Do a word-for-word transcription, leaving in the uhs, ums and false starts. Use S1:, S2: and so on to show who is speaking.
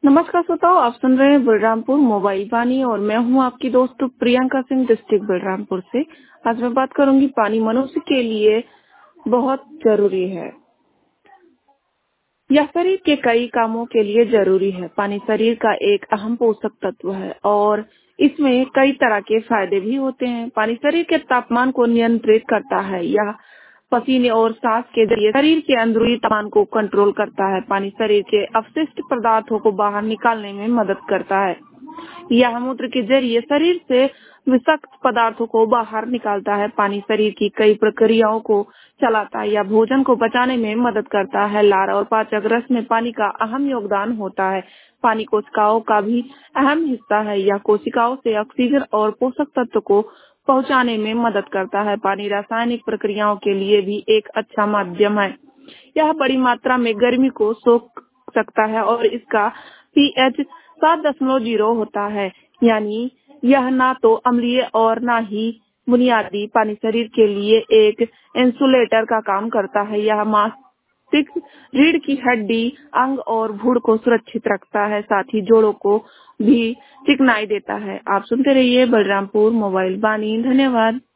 S1: नमस्कार श्रोताओ, आप सुन रहे हैं बलरामपुर मोबाइल वाणी और मैं हूं आपकी दोस्त प्रियंका सिंह, डिस्ट्रिक्ट बलरामपुर से। आज मैं बात करूंगी पानी मनुष्य के लिए बहुत जरूरी है। यह शरीर के कई कामों के लिए जरूरी है। पानी शरीर का एक अहम पोषक तत्व है और इसमें कई तरह के फायदे भी होते हैं। पानी शरीर के तापमान को नियंत्रित करता है। यह पसीने और सांस के जरिए शरीर के अंदरूनी तापमान को कंट्रोल करता है। पानी शरीर के अपशिष्ट पदार्थों को बाहर निकालने में मदद करता है। यह मूत्र के जरिए शरीर से विषाक्त पदार्थों को बाहर निकालता है। पानी शरीर की कई प्रक्रियाओं को चलाता है या भोजन को पचाने में मदद करता है। लार और पाचक रस में पानी का अहम योगदान होता है। पानी कोशिकाओं का भी अहम हिस्सा है। यह कोशिकाओं से ऑक्सीजन और पोषक तत्व को पहुंचाने में मदद करता है। पानी रासायनिक प्रक्रियाओं के लिए भी एक अच्छा माध्यम है। यह बड़ी मात्रा में गर्मी को सोख सकता है और इसका पीएच सात दशमलव जीरो होता है, यानी यह ना तो अम्लीय और ना ही बुनियादी। पानी शरीर के लिए एक इंसुलेटर का काम करता है। यह मांसपेशी, रीढ़ की हड्डी, अंग और भूड़ को सुरक्षित रखता है, साथ ही जोड़ों को भी चिकनाई देता है। आप सुनते रहिए बलरामपुर मोबाइल वाणी। धन्यवाद।